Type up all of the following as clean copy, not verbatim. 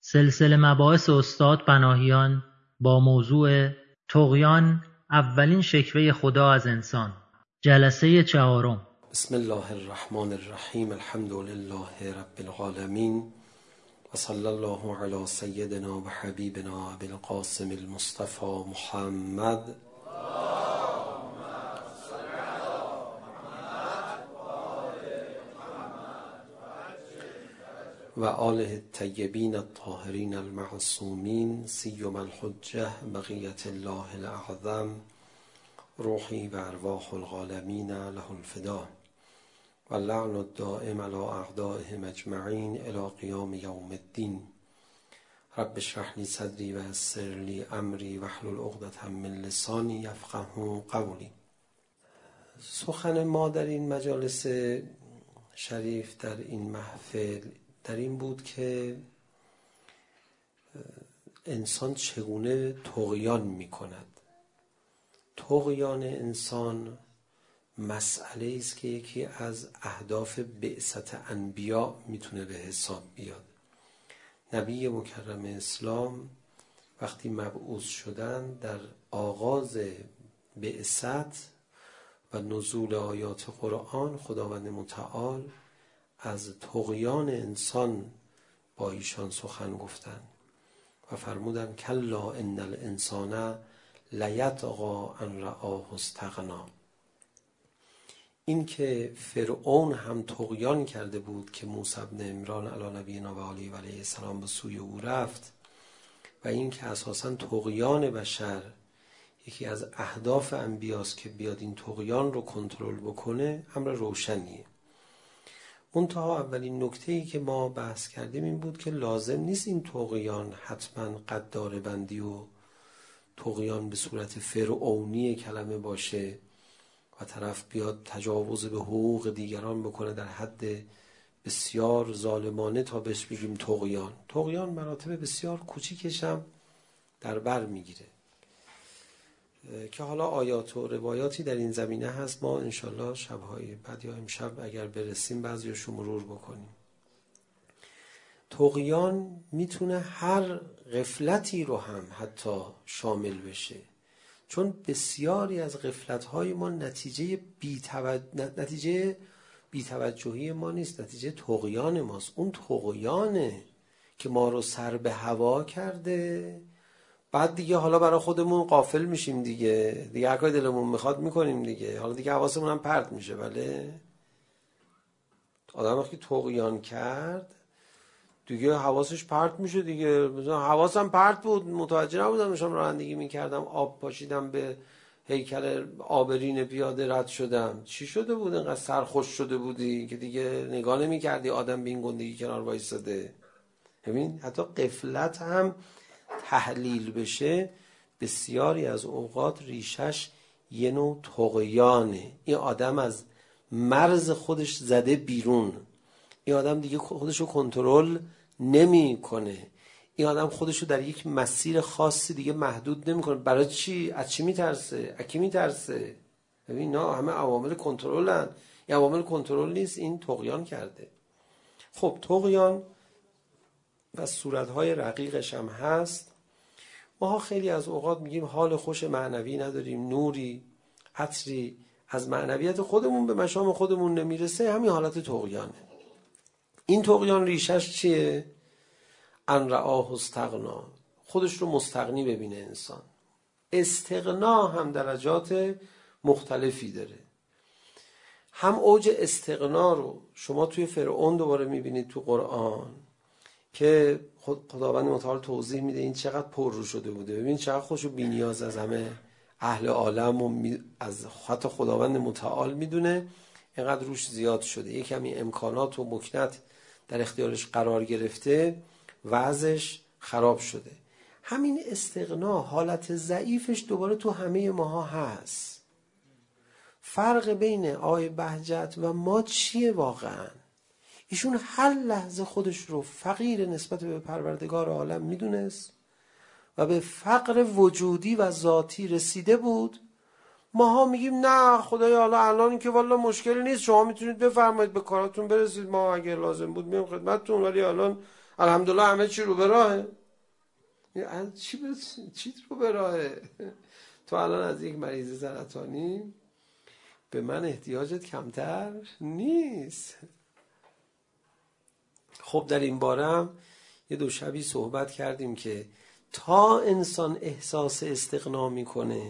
سلسله مباحث استاد پناهیان با موضوع طغیان، اولین شکوه خدا از انسان، جلسه 4. بسم الله الرحمن الرحیم. الحمد لله رب العالمین و صلی الله علی سیدنا و حبیبنا ابی القاسم المصطفى محمد و آله الطیبین الطاهرین المعصومین، سیما الحجة بقیة الله الاعظم، روحی و ارواح العالمین له الفدا و اللعن الدائم علی اعدائهم اجمعین الی قیام یوم الدین. رب اشرح لی صدری و یسر لی امری واحلل عقدة من لسانی یفقهوا قولی. سخن ما در این مجالس شریف، در این محفل، در این بود که انسان چگونه طغیان می کند. طغیان انسان مسئله است که یکی از اهداف بعثت انبیا میتونه به حساب بیاد. نبی مکرم اسلام وقتی مبعوث شدن، در آغاز بعثت و نزول آیات قرآن، خداوند متعال از طغیان انسان با ایشان سخن گفتن و فرمودن کلا ان الانسان لیطغی ان رآه استغنا. این که فرعون هم طغیان کرده بود که موسی بن عمران علی نبینا و علیه السلام به سوی او رفت، و این که اساساً طغیان بشر یکی از اهداف انبیاست که بیاد این طغیان رو کنترل بکنه، امر روشنیه. منتها اولین نکته‌ای که ما بحث کردیم این بود که لازم نیست این طغیان حتما قدار بندی و طغیان به صورت فرعونی کلمه باشه و طرف بیاد تجاوز به حقوق دیگران بکنه در حد بسیار ظالمانه تا بهش بگیم طغیان. طغیان مراتب بسیار کوچیکش هم در بر میگیره که حالا آیات و روایاتی در این زمینه هست. ما انشالله شبهای بعد یا امشب اگر برسیم بعضیاشو مرور بکنیم. طغیان میتونه هر غفلتی رو هم حتی شامل بشه، چون بسیاری از غفلت‌های ما نتیجه بی‌توجهی ما نیست، نتیجه طغیان ماست. اون طغیانه که ما رو سر به هوا کرده. بعد دیگه حالا برای خودمون غافل میشیم دیگه هر کاری دلمون میخواد میکنیم دیگه، حالا دیگه حواسمون هم پرت میشه. بله، آدم وقتی طغیان کرد دیگه حواسش پرت میشه دیگه. مثلا حواسم پرت بود، متوجه نبودم داشتم رانندگی میکردم، آب پاشیدم به هیکل آبرین پیاده رد شدم. چی شده بود اینقدر سرخوش شده بودی که دیگه نگاه نمیکردی آدم به این گندگی کنار وایساده؟ ببین، حتی غفلت هم تحلیل بشه بسیاری از اوقات ریشش یه نوع طغیانه. این آدم از مرز خودش زده بیرون، این آدم دیگه خودشو کنترل نمی کنه، این آدم خودشو در یک مسیر خاصی دیگه محدود نمی کنه. برای چی؟ از چی میترسه؟ از کی میترسه؟ ببین، نه همه عوامل کنترلن. این عوامل کنترل نیست، این طغیان کرده. خب طغیان و صورتهای رقیقش هم هست. ما خیلی از اوقات میگیم حال خوش معنوی نداریم، نوری عطری از معنویت خودمون به مشام خودمون نمیرسه، همین حالت طغیانه. این طغیان ریشش چیه؟ ان رآه استغنا، خودش رو مستغنی ببینه انسان. استغنا هم درجات مختلفی داره. هم اوج استغنا رو شما توی فرعون دوباره میبینید تو قرآن که خداوند متعال توضیح میده این چقدر پر رو شده بوده. ببین چقدر خوشو بی نیاز از همه اهل عالم و از حتی خداوند متعال میدونه، اینقدر روش زیاد شده. یک کمی امکانات و مکنت در اختیارش قرار گرفته، وضعش خراب شده. همین استغنا حالت ضعیفش دوباره تو همه ماها هست. فرق بین آقای بهجت و ما چیه واقعا؟ ایشون هر لحظه خودش رو فقیر نسبت به پروردگار عالم میدونست و به فقر وجودی و ذاتی رسیده بود. ماها میگیم نه خدایا حالا الان که والا مشکلی نیست، شما میتونید بفرمایید به کاراتون برسید، ما اگه لازم بود میام خدمتتون، ولی الان الحمدلله همه چی رو به راهه. چی رو به راهه؟ تو الان از یک مریض سرطانی به من احتیاجت کمتر نیست. خب در این بارم یه دو شبی صحبت کردیم که تا انسان احساس استغنا میکنه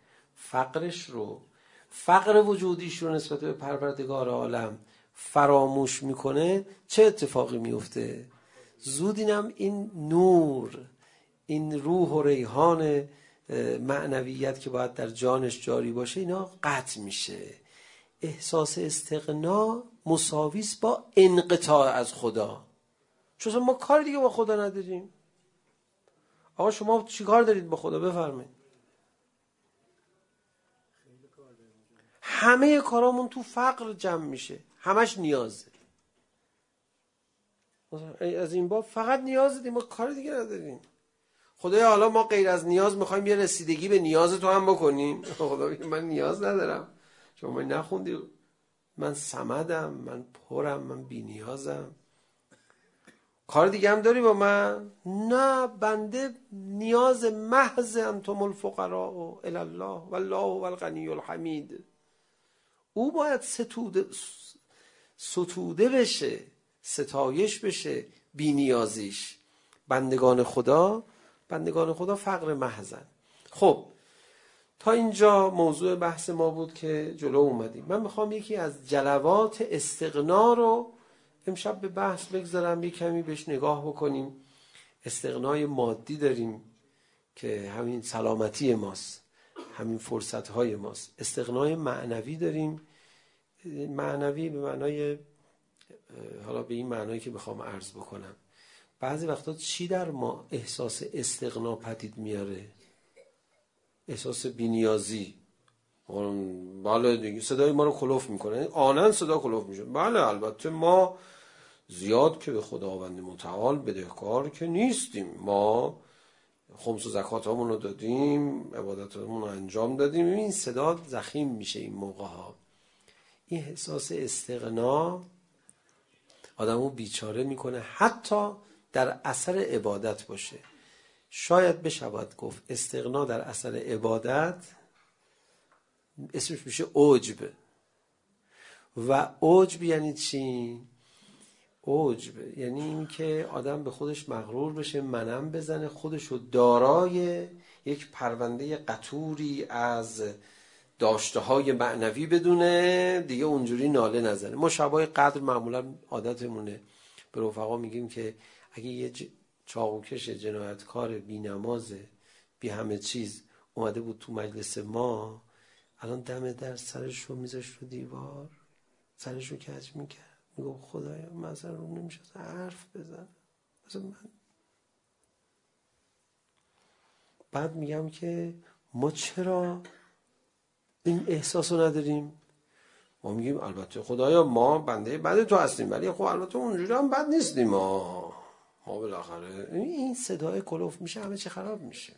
فقر وجودیش رو نسبت به پروردگار عالم فراموش میکنه، چه اتفاقی میفته؟ زود اینم این نور، این روح و ریحان معنویت که باید در جانش جاری باشه اینا قطع میشه. احساس استغنا مساویس با انقطاع از خدا. چون ما کار دیگه با خدا نداریم. آقا شما چی کار دارید با خدا؟ بفرمایید. همه کارامون تو فقر جمع میشه، همش نیازه. از این باب فقط نیاز داریم، ما کار دیگه نداریم. خدایا حالا ما غیر از نیاز میخوایم یه رسیدگی به نیاز تو هم بکنیم. خدا من نیاز ندارم، شما نخوندی من صمدم، من پرم، من بی نیازم. کار دیگه هم داری با من؟ نه، بنده نیاز محض انتم الفقراء الی الله والله هو الغنی الحمید. او باید ستوده بشه، ستایش بشه بی نیازیش. بندگان خدا فقر محضن. خب تا اینجا موضوع بحث ما بود که جلو اومدیم. من میخوام یکی از جلوات استغنا رو امشب به بحث بگذارم، یک کمی بهش نگاه بکنیم. استغنای مادی داریم که همین سلامتی ماست، همین فرصتهای ماست. استغنای معنوی داریم. معنوی به معنای، حالا به این معنایی که بخوام عرض بکنم، بعضی وقتا چی در ما احساس استغنا پدید میاره؟ احساس بی‌نیازی. بله دیگه صدای ما رو کلوف میکنه، آنن صدا کلوف میشه. بله البته ما زیاد که به خداوند متعال بدهکار که نیستیم، ما خمس و زکات همون رو دادیم، عبادتمون رو انجام دادیم. این صدا ضخیم میشه این موقع ها. این احساس استغنا آدمو بیچاره میکنه، حتی در اثر عبادت باشه. شاید بشود گفت استغنا در اثر عبادت اسمش میشه عجب. و عجب یعنی چی؟ عجب یعنی این که آدم به خودش مغرور بشه، منم بزنه، خودشو دارای یک پرونده قطوری از داشته های معنوی بدونه، دیگه اونجوری ناله نزنه. ما شبای قدر معمولا عادتمونه به رفقا میگیم که اگه یه چاقوکش جنایتکار بی نمازه بی همه چیز اومده بود تو مجلس ما، الان دم در سرش رو میذاشت رو دیوار، سرش رو کج میکرد، میگو خدایا مثلا رو نمیشه حرف بزن مثلا من. بعد میگم که ما چرا این احساس رو نداریم؟ ما میگیم البته خدایا ما بنده بد تو هستیم، ولی خب البته اونجوری هم بد نیستیم. ما بالاخره این صدای کلوف میشه، همه چی خراب میشه.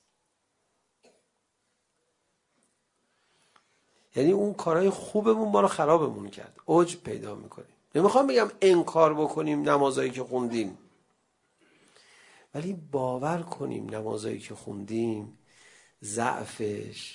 یعنی اون کارهای خوبمون ما رو خرابمون کرد، عجب پیدا میکنیم. نمیخوام بگم انکار بکنیم نمازایی که خوندیم، ولی باور کنیم نمازایی که خوندیم ضعفش،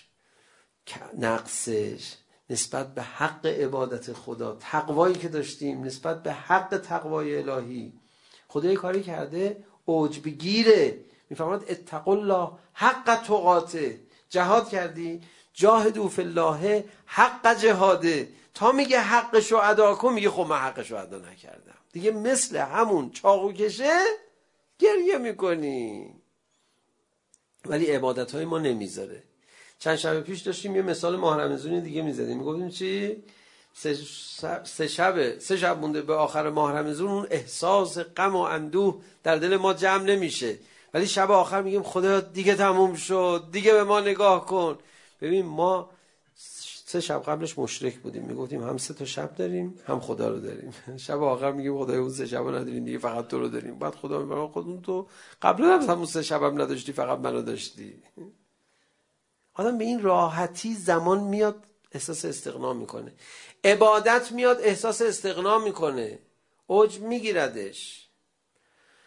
نقصش نسبت به حق عبادت خدا، تقوایی که داشتیم نسبت به حق تقوای الهی، خدا یه کاری کرده عجب گیره. میفرماد اتقوا الله حق تقاته، جهاد کردی جاهدوا فی الله حق جهاده، تا میگه حقشو ادا کن میگه خب من حقشو ادا نکردم. دیگه مثل همون چاقو کشه گریه میکنی، ولی عبادتهای ما نمیذاره. چند شب پیش داشتیم یه مثال ماه رمضان دیگه میزدیم، میگفتیم چی؟ سه شب مونده به آخر ماه رمضان، اون احساس غم و اندوه در دل ما جمع نمیشه، ولی شب آخر میگیم خدا دیگه تموم شد، دیگه به ما نگاه کن. ببین ما 3 شب قبلش مشرک بودیم، میگفتیم هم 3 تا شب داریم هم خدا رو داریم. شب آخر میگیم خدای اون 3 شب رو نداریم دیگه، فقط تو رو داریم. بعد خدا میگه خودمون تو قبلا هم 3 شب هم نداشتی، فقط منو داشتی. آدم به این راحتی زمان میاد احساس استغنا میکنه، عبادت میاد احساس استغنا میکنه، عجب میگیردش.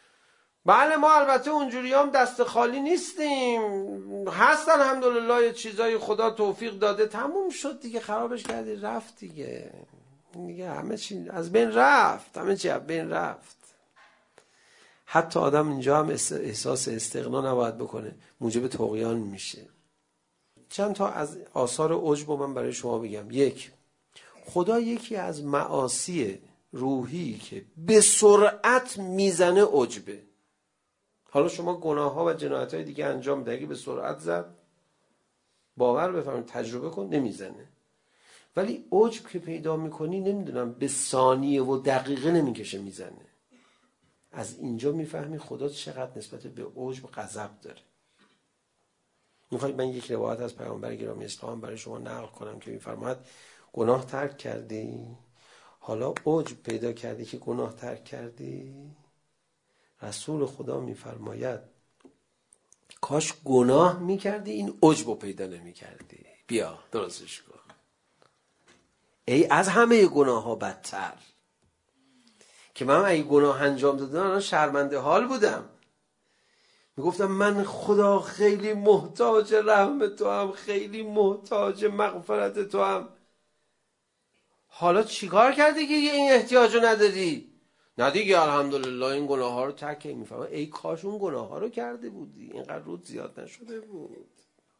بله ما البته اونجوری هم دست خالی نیستیم، هستن الحمدلله یه چیزای خدا توفیق داده، تموم شد دیگه، خرابش کردی رفت دیگه، همه چی از بین رفت، همه چی از بین رفت. حتی آدم اینجا هم احساس استغنا نباید بکنه، موجب طغیان میشه. چند تا از آثار عجب من برای شما بگم. یک، خدا یکی از معاصی روحی که به سرعت میزنه عجبه. حالا شما گناه ها و جنایت های دیگه انجام بده، اگه به سرعت زد باور بفرمایید تجربه کن نمیزنه، ولی عجب که پیدا میکنی نمیدونم به ثانیه و دقیقه نمیکشه میزنه. از اینجا میفهمی خدا چقدر نسبت به عجب غضب داره. میخواید من یک روایت از پیامبر گرامی اسلام برای شما نقل کنم که میفرماید گناه ترک کردی، حالا عجب پیدا کردی که گناه ترک کردی؟ رسول خدا میفرماید کاش گناه میکردی این عجب رو پیدا نمیکردی، بیا درستش کن. ای از همه گناه ها بدتر که من اگه گناه انجام دادم الان شرمنده حال بودم، میگفتم من خدا خیلی محتاج رحم تو هم، خیلی محتاج مغفرت تو هم. حالا چیکار کردی که این احتیاجو نداری؟ نه دیگه الحمدلله این گناه ها رو ترک. میفهمم ای کاش اون گناه ها رو کرده بودی، اینقدر رود زیاد نشده بود.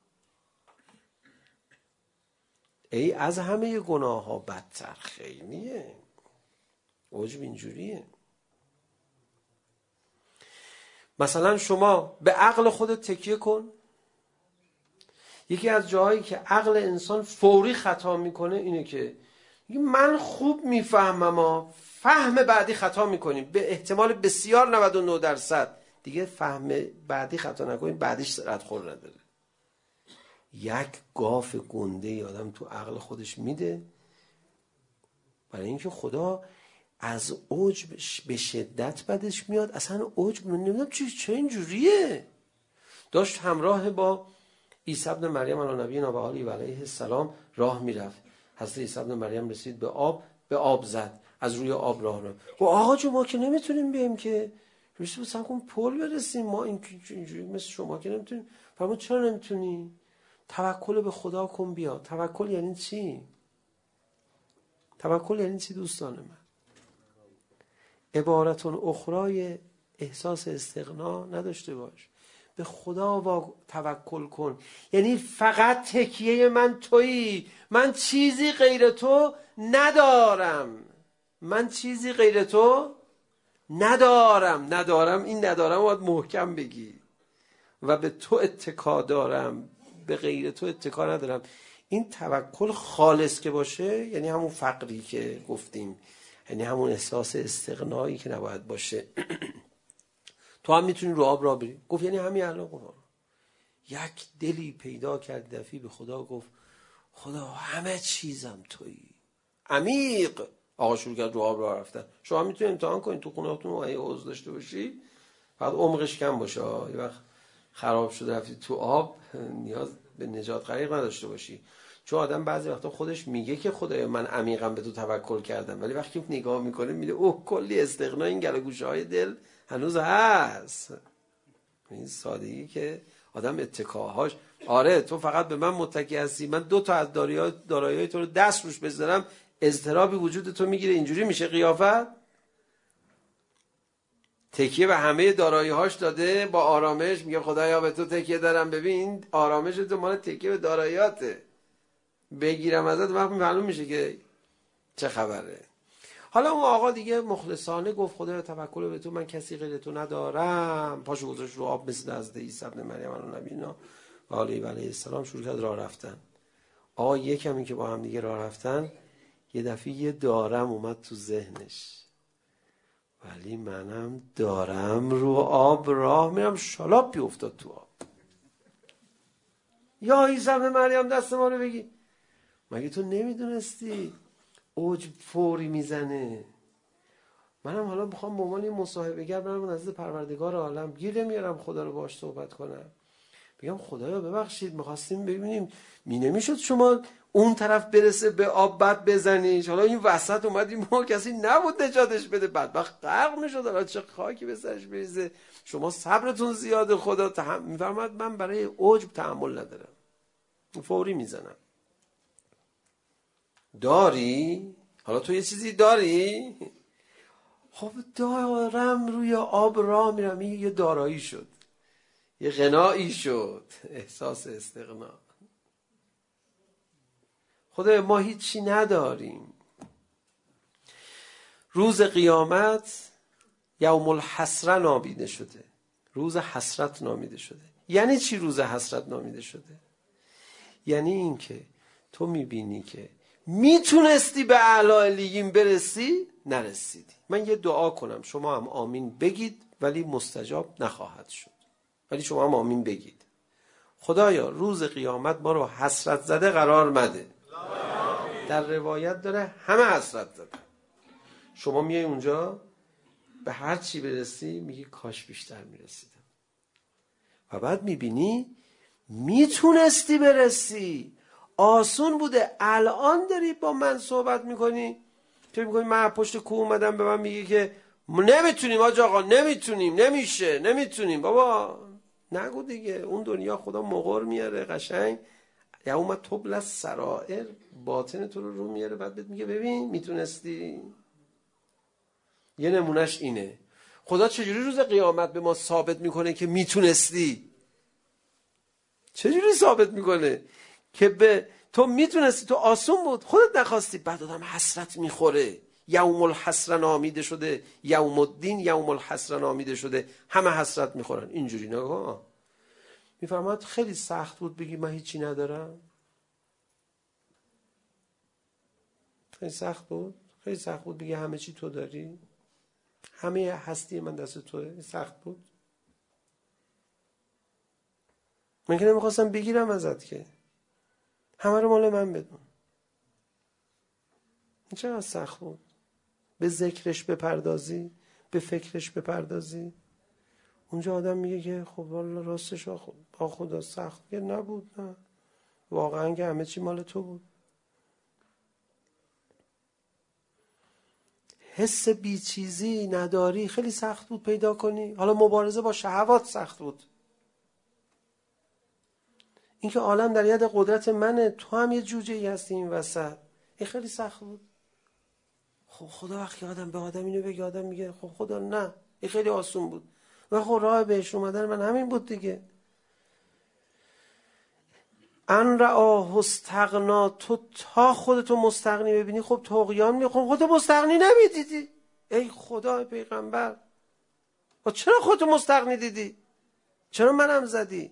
ای از همه گناه ها بدتر. خیلیه عجب اینجوریه. مثلا شما به عقل خودت تکیه کن. یکی از جاهایی که عقل انسان فوری خطا میکنه اینه که من خوب میفهمم، فهم بعدی خطا میکنیم به احتمال بسیار 99% دیگه فهم بعدی خطا نکنیم، بعدیش ردخور نداره. یک گاف گنده آدم تو عقل خودش میده، برای اینکه خدا از عجب به شدت بدش میاد. اصلا عجب من نمیدونم چه اینجوریه. داشت همراه با عیسی ابن مریم علی نبینا و علیه السلام راه میرفت. حضرت عیسی ابن مریم رسید به آب زد، از روی آب راه رفت. و آقا جو ما که نمیتونیم بیایم که رسید سعی کن پل برسیم، ما اینجوری مثل شما که نمیتونیم. فرمود چرا نمیتونی؟ توکل به خدا کن بیا. توکل یعنی چی؟ توکل یعنی چی دوستان من؟ عبارتون اخرای احساس استغنا نداشته باش. به خدا توکل کن، یعنی فقط تکیه من تویی، من چیزی غیر تو ندارم، من چیزی غیر تو ندارم. این ندارم باید محکم بگی. و به تو اتکا دارم، به غیر تو اتکا ندارم. این توکل خالص که باشه یعنی همون فقری که گفتیم، یعنی همون احساس استغنایی که نباید باشه. تو هم میتونی رو آب را بری. گفت یعنی همین الان قرآن یک دلی پیدا کرد دفعی به خدا گفت خدا همه چیزم تویی. عمیق آقا شروع کرد رو آب را رفتن. شما میتونید امتحان کنید تو خونه‌تون اگه عضو داشته باشی، فقط عمقش کم باشه. یه وقت خراب شده رفتی تو آب نیاز به نجات غریق نداشته باشی. چون آدم بعضی وقتا خودش میگه که خدایا من عمیقا به تو توکل کردم، ولی وقتی نگاه میکنه میگه اوه کلی استغنا این گلوگوشه های دل هنوز هست. این سادگی که آدم اتکاهاش، آره تو فقط به من متکی هستی، من 2 تا از دارایی‌های تو رو دست روش بذارم اضطرابی وجود تو میگیره. اینجوری میشه قیافت. تکیه به همه دارایی‌هاش داده با آرامش، میگه خدایا به تو تکیه دارم، ببین آرامش تو مال تکیه به داراییاته، بگیرم ازت وقت معلوم میشه که چه خبره. حالا اون آقا دیگه مخلصانه گفت خدایا توکل به تو، من کسی غیر تو ندارم. پاشو گذاشت رو آب مثل حضرت عیسی ابن مریم علی نبینا و علیه السلام شروع کرد راه رفتن. آقا یکمی که با هم دیگه راه رفتن یه دفعه یه دارم اومد تو ذهنش، ولی منم دارم رو آب راه میرم، شالاپی افتاد تو آب. یا عیسی ابن مریم دست ما رو بگی. مگه تو نمیدونستی عجب فوری میزنه؟ منم حالا میخوام به عنوان مصاحبه‌گر برم نزد پروردگار عالم، گیر میارم خدا رو باهاش صحبت کنم. بگم خدایا ببخشید میخواستیم ببینیم نمیشد شما اون طرف برسه به آب بعد بزنیش، حالا این وسط اومدیم ما کسی نبود نجاتش بده، بدبخت غرق میشد، حالا چه خاکی به سرش بریزه. شما صبرتون زیاده، خدا میفرماد من برای عجب تحمل ندارم، فوری میزنم. داری؟ حالا تو یه چیزی داری؟ خب دارم، روی آب راه میرم. این یه دارایی شد، یه غنایی شد، احساس استغنا. خدایا ما هیچی نداریم. روز قیامت یوم الحسره نامیده شده، روز حسرت نامیده شده. یعنی چی روز حسرت نامیده شده؟ یعنی این که تو میبینی که میتونستی به اعلی علیین برسی، نرسیدی. من یه دعا کنم، شما هم آمین بگید، ولی مستجاب نخواهد شد، ولی شما هم آمین بگید. خدایا روز قیامت ما رو حسرت زده قرار مده. در روایت داره همه حسرت زده. شما میای اونجا به هر چی برسی میگی کاش بیشتر میرسیدم، و بعد میبینی میتونستی برسی، آسون بوده. الان داری با من صحبت میکنی، فکر میکنی من پشت کوه اومدم به من میگی که نمیتونیم حاج آقا، نمیتونیم، نمیشه، نمیتونیم. بابا نگو دیگه، اون دنیا خدا مقر میاره قشنگ، یوم تبلی السرائر، باطن تو رو میاره، بعد بهت میگه ببین میتونستی. یه نمونهش اینه. خدا چجوری روز قیامت به ما ثابت میکنه که میتونستی؟ چجوری ثابت میکنه که به تو میتونستی؟ تو آسون بود، خودت نخواستی، بعد آدم حسرت میخوره. یوم الحسره نامیده شده، یوم الدین یوم الحسره نامیده شده، همه حسرت میخورن. اینجوری نگاه میفرماد خیلی سخت بود بگی من هیچی ندارم. خیلی سخت بود، خیلی سخت بود بگی همه چی تو داری، همه هستی من دست توه. سخت بود. من که نمیخواستم بگیرم ازت که، همه رو مال من بدون. این چقدر سخت بود. به ذکرش بپردازی، به فکرش بپردازی. اونجا آدم میگه که خب والله راستش با خدا سخت که نبود، نه واقعا که همه چی مال تو بود. حس بیچیزی نداری، خیلی سخت بود پیدا کنی. حالا مبارزه با شهوات سخت بود. اینکه عالم در ید قدرت منه، تو هم یه جوجه ای هستی این وسط، این خیلی سخت بود. خب خدا وقتی آدم به آدم اینو بگه، آدم میگه خب خدا نه، این خیلی آسون بود. و خب راه بهش اومدن من همین بود دیگه. ان رآه استغنا، تو تا خودتو مستغنی ببینی خب طغیان می. خب خودتو مستغنی نمیدیدی؟ ای خدا پیغمبر، و چرا خودتو مستغنی دیدی؟ چرا منم زدی؟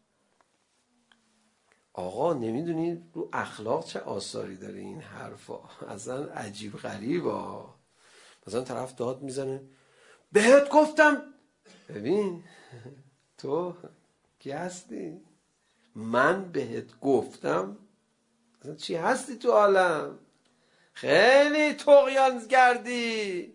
آقا نمیدونی رو اخلاق چه آثاری داره این حرفا، اصلا عجیب غریبا. مثلا طرف داد میزنه بهت گفتم. ببین تو کی هستی؟ من بهت گفتم؟ مثلا چی هستی تو عالم؟ خیلی طغیان کردی،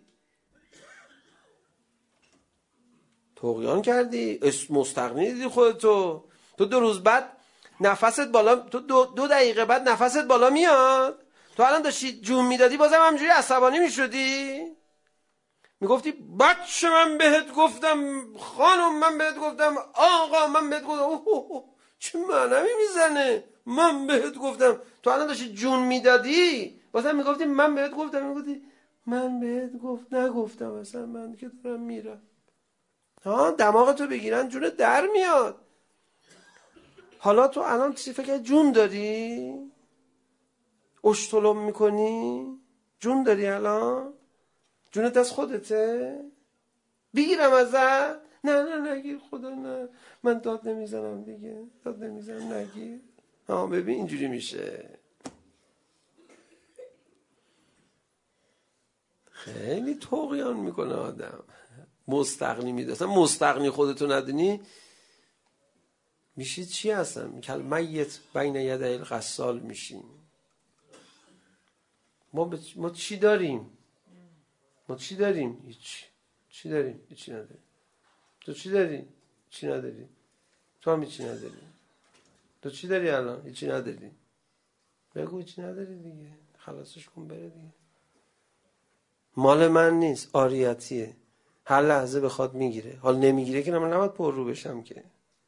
طغیان کردی، مستغنی دیدی خودتو. تو 2 روز بعد نفست بالا، تو 2 دقیقه بعد نفست بالا میاد. تو الان داشتی جون میدادی بازم همجوری عصبانی میشدی، میگفتی بچه من بهت گفتم، خانم من بهت گفتم، آقا من بهت گفتم. چه معنی میزنه من بهت گفتم؟ تو الان داشتی جون میدادی بازم میگفتی من بهت گفتم، میگفتی من بهت نگفتم اصلا، من که دارم میرم. دماغتو بگیرن جون در میاد. حالا تو الان چی فکر جون داری؟ اشتلم میکنی؟ جون داری الان؟ جونت از خودته؟ بگیرم ازت؟ نه نگیر خدا، نه من داد نمیزنم دیگه، داد نمیزنم، نگیر. ببین اینجوری میشه. خیلی طغیان میکنه آدم، مستغنی میده. اصلا مستغنی خودتو ندونی میشی چی هستن؟ میت بین یدی الغسال میشیم. ما چی داریم؟ ما چی داریم؟ هیچ. چی داریم؟ هیچی نداریم. تو چی داری؟ چی نداری؟ تو هم هیچی نداری. تو چی داری الان؟ هیچی نداری. بگو هیچی نداری دیگه، خلاصش کن بره دیگه. مال من نیست، عاریتیه، هر لحظه بخواد میگیره. حال نمیگیره که من نباید پر رو بشم که.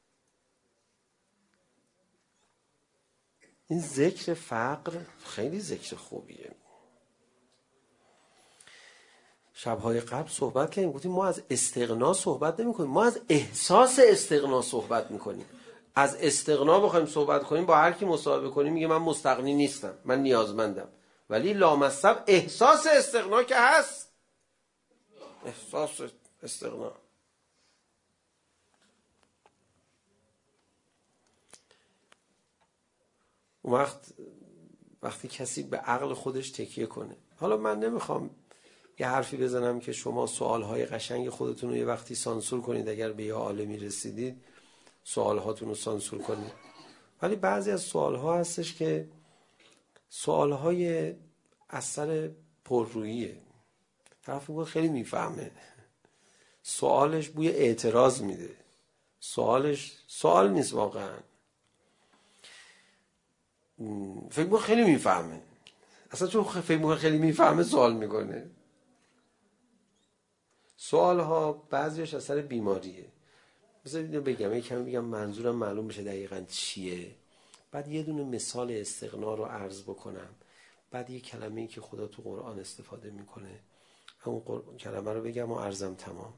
این ذکر فقر خیلی ذکر خوبیه. شب‌های قبل صحبت کردیم، گفتیم ما از استغنا صحبت نمی‌کنیم، ما از احساس استغنا صحبت می‌کنیم. از استغنا بخوایم صحبت کنیم، با هر کی مصاحبه کنیم میگه من مستغنی نیستم، من نیازمندم. ولی لامصب احساس استغنا که هست. احساس استغنا. اون وقتی کسی به عقل خودش تکیه کنه. حالا من نمیخوام یه حرفی بزنم که شما سوالهای قشنگ خودتون رو یه وقتی سانسور کنید، اگر به یه عالمی رسیدید سوالهاتون رو سانسور کنید. ولی بعضی از سوالها هستش که سوالهای اثر پرروییه. طرف میگه خیلی میفهمه، سوالش بوی اعتراض میده، سوالش سوال نیست واقعا. فکر میکنه خیلی میفهمه، اصلا چون فکر میکنه خیلی میفهمه سوال میکنه. سوال ها بعضیش اثر بیماریه. بذارید بگم، یه کمی بگم منظورم معلوم بشه دقیقاً چیه. بعد یه دونه مثال استغنا رو عرض بکنم، بعد یه کلمه‌ای که خدا تو قرآن استفاده میکنه همون کلمه رو بگم و عرضم تمام.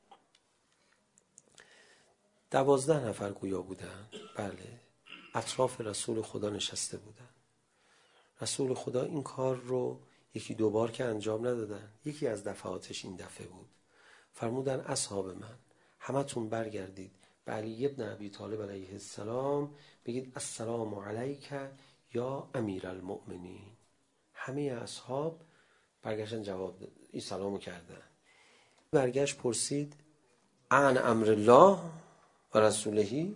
12 نفر گویا بودن، بله، اطراف رسول خدا نشسته بودن. رسول خدا این کار رو یکی دو بار که انجام ندادن، یکی از دفعاتش این دفعه بود. فرمودن اصحاب من همتون برگردید به علی ابن ابی طالب علیه السلام بگید السلام علیک یا امیر المؤمنین. همه اصحاب برگشتن جواب این سلامو کردن. برگشت پرسید عن امر الله و رسولهی.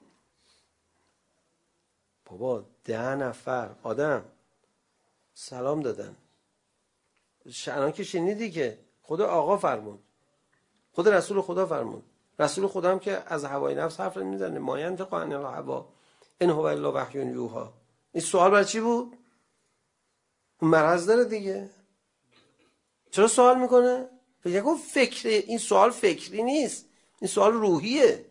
بابا 10 نفر آدم سلام دادن، شأنان که شنیدی که خدا آقا فرمود، خود رسول خدا فرمود. رسول خدا هم که از هوای نفس حرف نمیزنه، ما ینطق عن الهوی ان هو الا وحی یوحی. این سوال برای چی بود؟ مرض داره دیگه، چرا سوال میکنه؟ فکر کن فکر، این سوال فکری نیست، این سوال روحیه،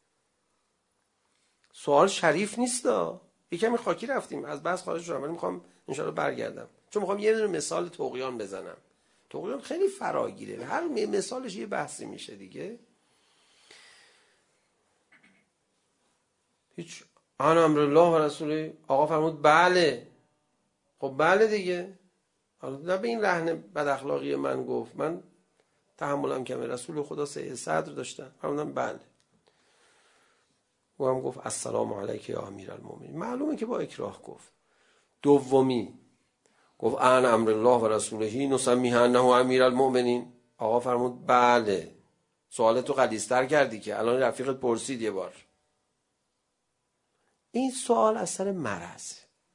سوال شریف نیست. یکمی خاکی رفتیم، از بحث خارج شدم، ولی میخوام انشاءالله برگردم، چون میخوام یه دونه مثال طغیان بزنم. طغیان خیلی فراگیره، هر مثالش یه بحثی میشه دیگه. هیچ عن امر الله و رسوله، آقا فرمود بله. خب بله دیگه، حالا نه به این رهن بد اخلاقی من گفت، من تحملم کمه، رسول خدا سعی صدر داشتن، فرمودن بله. او هم گفت السلام علیک یا امیر المؤمنین. معلومه که با اکراه گفت. دومی گفت عن امر الله و رسوله نسمیه انه امیر المؤمنین. آقا فرمود بله. سوالتو غلیظ‌تر کردی که الان رفیقت پرسید یه بار. این سوال اثر مرض،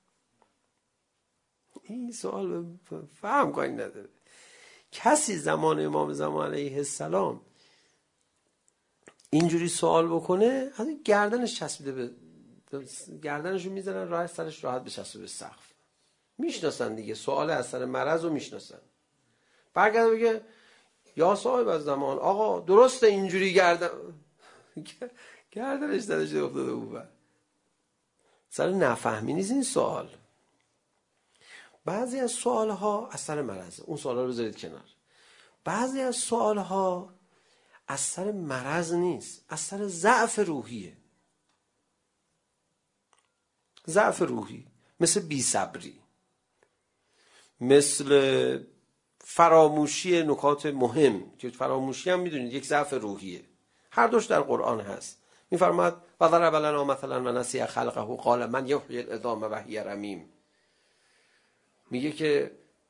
این سوال فهم کاری نداره. کسی زمان امام زمان علیه السلام اینجوری سوال بکنه، حتی گردنش چسبیده به گردنشو میزنن راه سرش راحت بچسبه به سقف. میشناسن دیگه، سوال اثر مرض رو میشناسن. برگرد بگه یا صاحب از زمان، آقا درسته اینجوری گردنش زده شده افتاده بود. سر نفهمی نیست این سوال. بعضی از سوال ها اثر مرضه، اون سوال ها رو بذارید کنار. بعضی از سوال ها اثر مرض نیست، اثر ضعف روحیه. ضعف روحی، مثل بی‌صبری، مثل فراموشی نکات مهم، که فراموشی هم میدونید یک ضعف روحیه. هر دوش در قرآن هست. میفرماد و ضرب لنا مثلا و نسی خلقه قال من یحیی العظام و هی رمیم. میگه که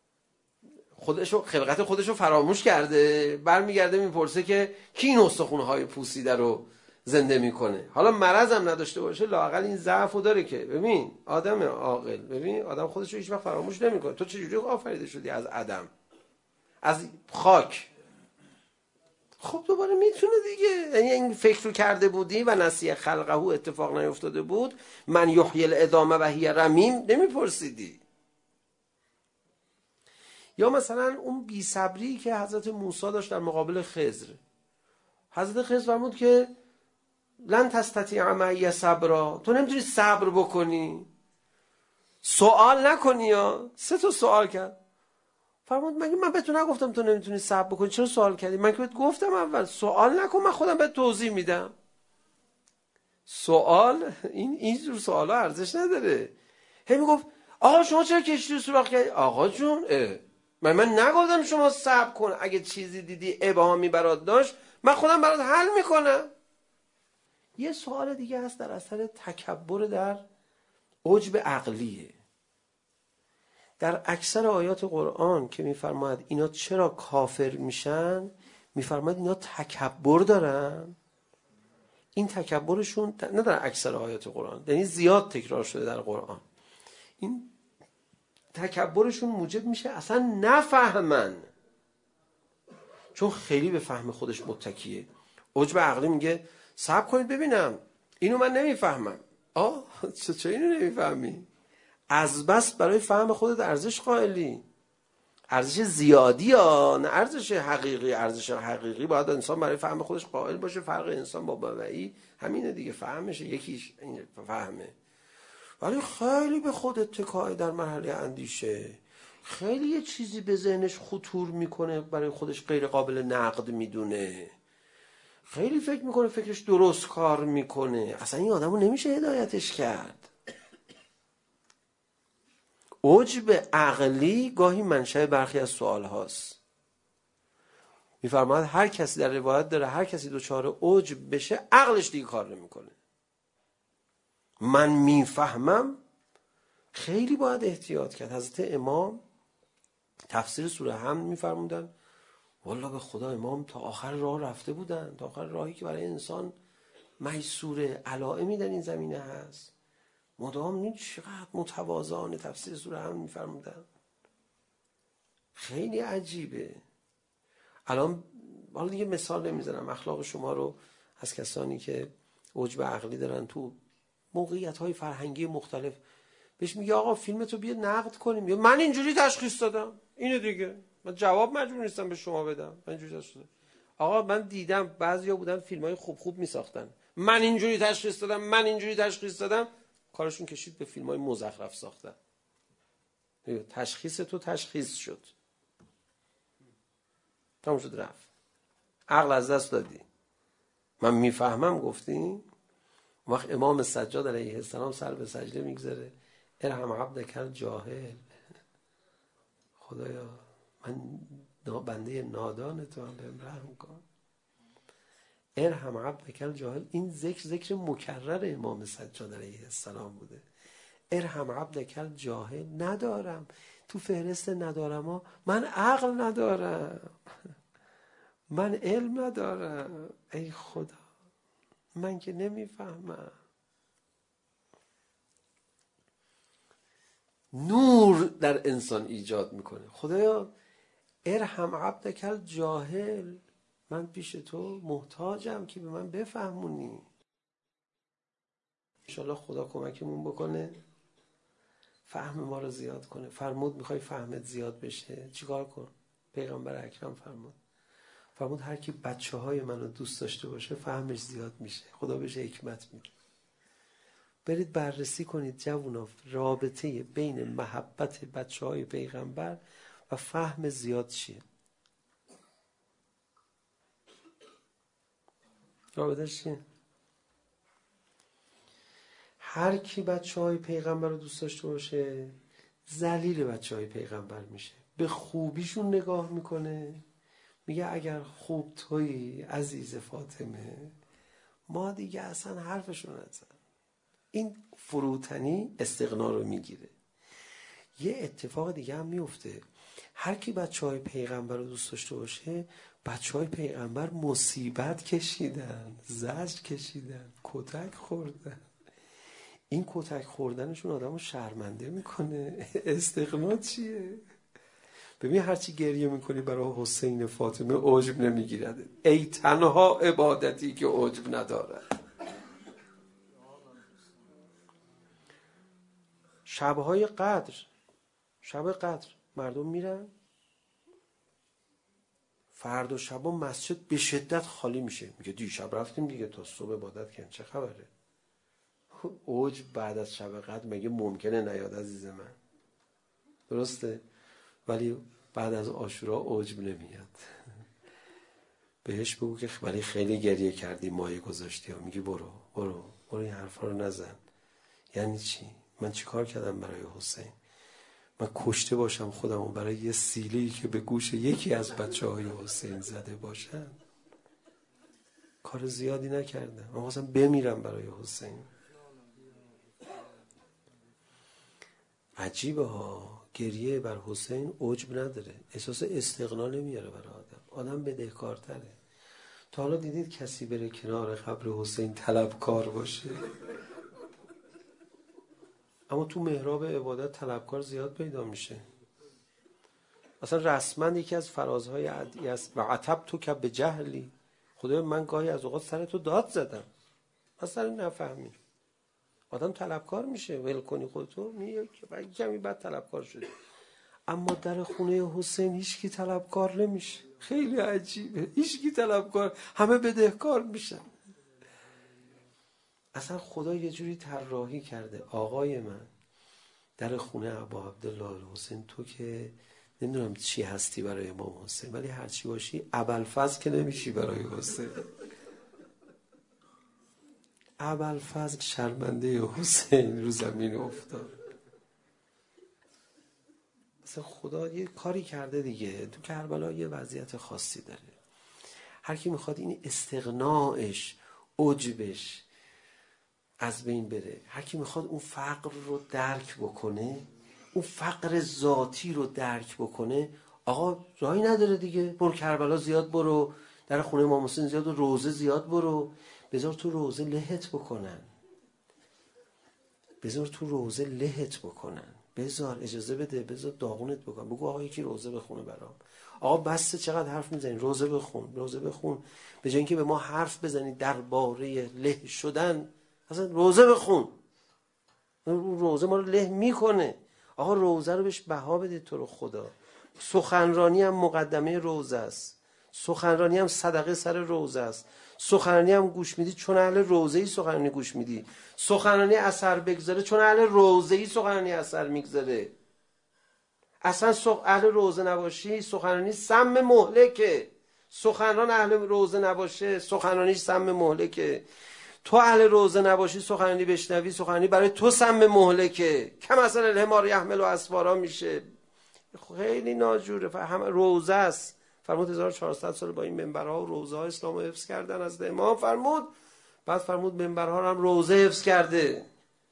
خلقت خودشو فراموش کرده، برمیگرده میپرسه که کی این استخوان‌های پوسیده رو زنده میکنه. حالا مرض هم نداشته باشه، لااقل این ضعفو داره که ببین آدم عاقل، ببین آدم خودشو هیچ وقت فراموش نمیکنه. تو چجوری آفریده شدی از عدم، از خاک؟ خب دوباره میتونه دیگه. یعنی این فکر رو کرده بودی و نسی خلقه اتفاق نیفتاده بود، من یحیی العظام و هی رمیم، نمیپرسیدی. یا مثلا اون بی صبری که حضرت موسی داشت در مقابل خضر. حضرت خضر فرمود که لن تستطیع معی صبرا، تو نمیتونی صبر بکنی، سوال نکنی. یا 3 تا سوال کرد. فرمود مگه من بهت نگفتم تو نمیتونی صبر بکنی، چرا سوال کردی؟ من که بهت گفتم اول سوال نکن، من خودم بهت توضیح میدم. سوال این جور سوالا ارزش نداره. هی میگفت آقا شما چرا کشتی رو سوراخ کردی؟ آقا جون من نگفتم شما صبر کن، اگه چیزی دیدی ابهامی برات داشت من خودم برات حل میکنم. یه سوال دیگه هست در اثر تکبر در عجب عقلیه. در اکثر آیات قرآن که میفرماید اینا چرا کافر میشن، میفرماید اینا تکبر دارن. این تکبرشون نه در اکثر آیات قرآن، یعنی زیاد تکرار شده در قرآن، این تکبرشون موجب میشه اصلا نفهمن، چون خیلی به فهم خودش متکیه. عجب عقلی میگه صبر کنید ببینم، اینو من نمیفهمم. چرا اینو نمیفهمی؟ از بس برای فهم خودت ارزش قائلی، ارزش زیادی ها، نه ارزش حقیقی. ارزش حقیقی باید انسان برای فهم خودش قائل باشه. فرق انسان با بهایی همینه دیگه، فهمشه، یکیش این فهمه. ولی خیلی به خود اتکای در مرحله اندیشه، خیلی یه چیزی به ذهنش خطور میکنه برای خودش غیر قابل نقد میدونه، خیلی فکر میکنه فکرش درست کار میکنه. اصلا این آدمو نمیشه هدایتش کرد. عجب عقلی گاهی منشأ برخی از سوال هاست. میفرماید هر کسی در روایت داره هر کسی دچار عجب بشه عقلش دیگه کار نمیکنه. من میفهمم، خیلی باید احتیاط کرد. حضرت امام تفسیر سوره حمد میفرمودن والله به خدا امام تا آخر راه رفته بودن، تا آخر راهی که برای انسان میسوره، علائمی در این زمینه هست. مدام این چقدر متواضعانه تفسیر سوره حمد میفرمودن، خیلی عجیبه. الان حالا دیگه مثال نمیزنم، اخلاق شما رو از کسانی که عجب عقلی دارن تو موقعیت‌های فرهنگی مختلف بهش میگه آقا فیلمتو بیا نقد کنیم، یا من اینجوری تشخیص دادم، اینو دیگه من جواب مجبور نیستم به شما بدم، من اینجوری تشخیص دادم. آقا من دیدم بعضیا بودن فیلمای خوب میساختن، من اینجوری تشخیص دادم، من اینجوری تشخیص دادم، کارشون کشید به فیلمای مزخرف ساختن. تشخیص تو تشخیص شد، تموم شد رفت، عقل از دست دادی. من میفهمم گفتیم. وقت امام سجاد علیه السلام سر به سجده میگذاره، ارحم عبدک الجاهل، خدایا من بنده نادان تو هم بهم رحم کن. ارحم عبدک الجاهل، این ذکر مکرر امام سجاد علیه السلام بوده. ارحم عبدک الجاهل، ندارم تو فهرست ندارم ها، من عقل ندارم، من علم ندارم، ای خدا من که نمیفهمم. نور در انسان ایجاد میکنه. خدایا ارحم عبدک الجاهل، من پیش تو محتاجم که به من بفهمونی. انشالله خدا کمکمون بکنه فهم ما رو زیاد کنه. فرمود میخوای فهمت زیاد بشه چیکار کن؟ پیغمبر اکرم فرمود هر کی بچه‌های منو دوست داشته باشه فهمش زیاد میشه، خدا بهش حکمت میده. برید بررسی کنید جوونا رابطه بین محبت بچه‌های پیغمبر و فهم زیاد چیه. رابطه‌اش چیه؟ هر کی بچه‌های پیغمبر رو دوست داشته باشه ذلیل بچه‌های پیغمبر میشه، به خوبیشون نگاه میکنه، میگه اگر خوب تویی عزیز فاطمه، ما دیگه اصلا حرفشون نزن. این فروتنی استغنا رو میگیره. یه اتفاق دیگه هم میفته، هر کی بچه‌های پیغمبر رو دوست داشته باشه بچه‌های پیغمبر مصیبت کشیدن، زجر کشیدن، کتک خوردن. این کتک خوردنشون آدمو شرمنده میکنه. استغنا چیه؟ ببین هرچی گریه میکنی برای حسین فاطمه عجب نمیگیرد. ای تنها عبادتی که عجب ندارد. شبهای قدر، شب قدر مردم میرن، فردا شب مسجد به شدت خالی میشه. میگه دیشب رفتیم دیگه تا صبح عبادت کردیم، چه خبره؟ عجب بعد از شب قدر مگه ممکنه نیاد عزیز من؟ درسته؟ ولی بعد از عاشورا عجب نمیاد. بهش بگو که ولی خیلی گریه کردی مایه گذاشتی، میگی برو این حرفا رو نزن. یعنی چی؟ من چی کار کردم برای حسین؟ من کشته باشم خودمو برای یه سیلی که به گوش یکی از بچه‌های حسین زده باشم؟ کار زیادی نکردم. من خواستم بمیرم برای حسین. عجیبه ها، گریه بر حسین عجب نداره، احساس استغنا نمیاره برای آدم بدهکارتره. تا حالا دیدید کسی بره کنار قبر حسین طلبکار باشه؟ اما تو محراب عبادت طلبکار زیاد پیدا میشه. اصلا رسما یکی از فرازهای عدی است و عتب تو که به جهلی، خدای من گاهی از اوقات سر تو داد زدم اصلا نفهمی. آدم طلبکار میشه، ول کنی خودتو میگه که کمی بعد طلبکار شده. اما در خونه حسین هیچکی طلبکار نمیشه. خیلی عجیبه، هیچکی طلبکار، همه بدهکار میشن. اصلا خدا یه جوری طراحی کرده. آقای من در خونه ابا عبدالله حسین، تو که نمیدونم چی هستی برای امام حسین، ولی هرچی باشی ابوالفضل که نمیشی برای حسین. ابوالفضل شرمنده حسین رو زمین افتاد. مثلا خدا یه کاری کرده دیگه. تو کربلا یه وضعیت خاصی داره. هر کی میخواد این استغناش، عجبش از بین بره، هر کی میخواد اون فقر رو درک بکنه، اون فقر ذاتی رو درک بکنه، آقا راهی نداره دیگه. برو کربلا زیاد برو، در خونه امام حسین زیاد و روزه زیاد برو. بذار تو روزه لهت بکنن، بذار تو روزه لهت بکنن، بذار اجازه بده، بذار داغونت بکن. بگو آقا یکی روزه بخونه برام. آقا بسته چقدر حرف میزنی، روزه بخون، روزه بخون. به جای اینکه به ما حرف بزنی درباره له شدن، اصلا روزه بخون. روزه ما رو له میکنه. آقا روزه رو بهش بها بده تو رو خدا. سخنرانی هم مقدمه روزه است، سخنرانی هم صدقه سر روزه است، سخنرانی هم گوش میدی چون اهل روزه‌ای سخنرانی گوش میدی، سخنرانی اثر بگذاره چون اهل روزه‌ای سخنرانی اثر میگذاره. اصلا اهل روزه نباشی سخنرانی سم مهلکه. سخنران اهل روزه نباشه سخنرانیش سم مهلکه. تو اهل روزه نباشی سخنرانی بشنوی، سخنرانی برای تو سم مهلکه. کم اصلا الحمار یحمل و اسفارا میشه. خیلی ناجوره. همه روزه است. فرمود 1400 سال با این منبرها و روزه ها اسلام رو حفظ کردن از امام فرمود. بعد فرمود منبرها رو هم روزه حفظ کرده.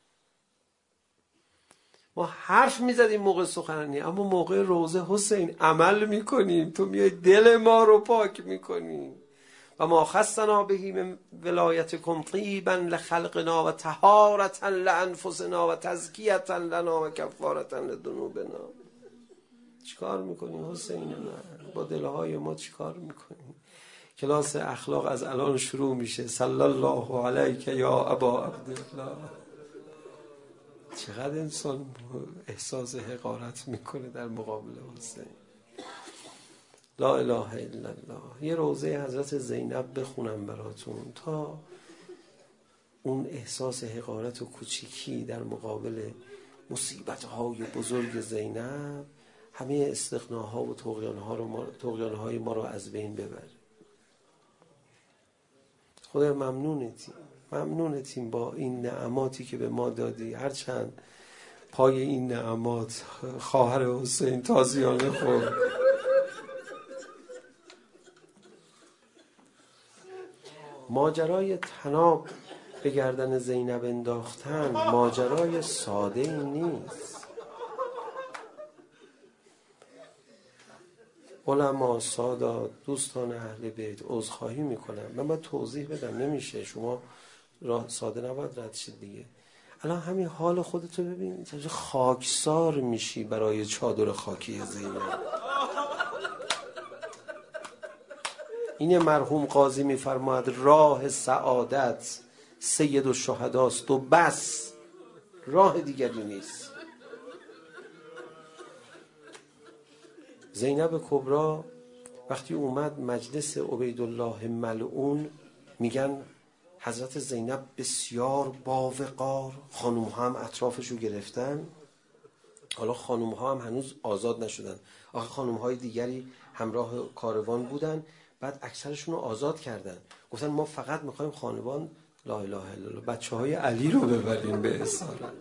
ما حرف میزدیم موقع سخنرانی، اما موقع روزه حسین عمل میکنیم. تو میای دل ما رو پاک میکنی. و ما خصنا بهی من ولایتکم طیبا لخلقنا و طهارتا لانفسنا و تزکیتا لنا و کفارتا لذنوبنا. چیکار میکنی حسین من؟ با دلهای ما چیکار میکنی؟ کلاس اخلاق از الان شروع میشه. صلی الله علیک یا ابا عبدالله. چقدر انسان احساس حقارت میکنه در مقابل حسین. لا اله الا الله. یه روضه حضرت زینب بخونم براتون تا اون احساس حقارت و کوچیکی در مقابل مصیبت‌های بزرگ زینب همه استغناها و طغیان‌های ما رو از بین ببره. خدا ممنونتیم با این نعماتی که به ما دادی. هرچند پای این نعمات خواهر حسین تازیانه خورد. ماجرای طناب به گردن زینب انداختن ماجرای ساده ای نیست. علما، سادات، دوستان اهل بیت عذرخواهی میکنم. من باید توضیح بدم، نمیشه شما راه ساده نباید رد شید دیگه. الان همین حال خودتو ببین، خاکسار میشی برای چادر خاکی زینب. این مرحوم قاضی میفرماید راه سعادت سید الشهداست و بس، راه دیگری نیست. زینب کبرا وقتی اومد مجلس عبیدالله ملعون، میگن حضرت زینب بسیار باوقار، خانوم ها هم اطرافشو گرفتن. حالا خانوم ها هم هنوز آزاد نشدن، آخه خانوم های دیگری همراه کاروان بودن، بعد اکثرشون رو آزاد کردن، گفتن ما فقط میخوایم خانوان لا اله الا الله بچه های علی رو ببریم به اسارت.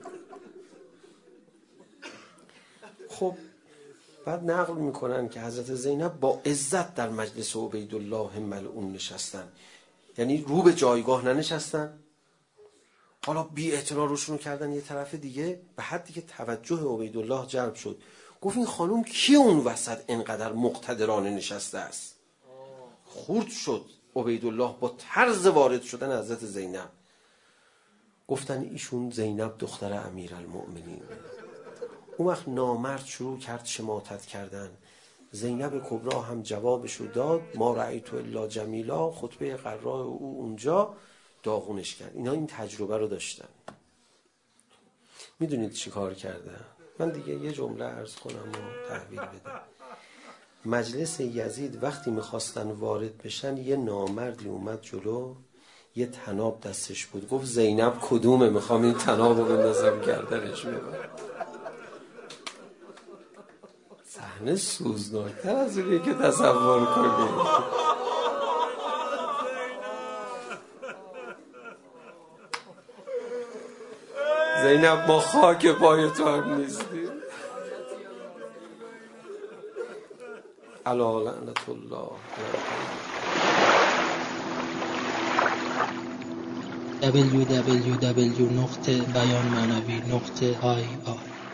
خب بعد نقل میکنن که حضرت زینب با عزت در مجلس عبیدالله ملعون نشستن، یعنی رو به جایگاه ننشستن. حالا بی اعتنا روشون کردن یه طرف دیگه، به حدی که توجه عبیدالله جلب شد. گفت این خانوم کی اون وسط اینقدر مقتدرانه نشسته است؟ خورد شد عبیدالله با طرز وارد شدن حضرت زینب. گفتن ایشون زینب دختر امیرالمؤمنین. اون وقت نامرد شروع کرد شماتت کردن. زینب کبرا هم جوابشو داد، ما رأیت الا جمیلا، خطبه قراء او اونجا داغونش کرد. اینا این تجربه رو داشتن. میدونید چی کار کردن؟ من دیگه یه جمله عرض کنم و تحویل بدم. مجلس یزید وقتی میخواستن وارد بشن، یه نامردی اومد جلو، یه طناب دستش بود، گفت زینب کدومه، میخوام این طناب رو بندازم گردنش ببرم. صحنه سوزناکتر از اونیه که تصور کنید. زینب ما خاک پای تو هم نیستیم. علی لعنت الله. www.bayanmanavi.ir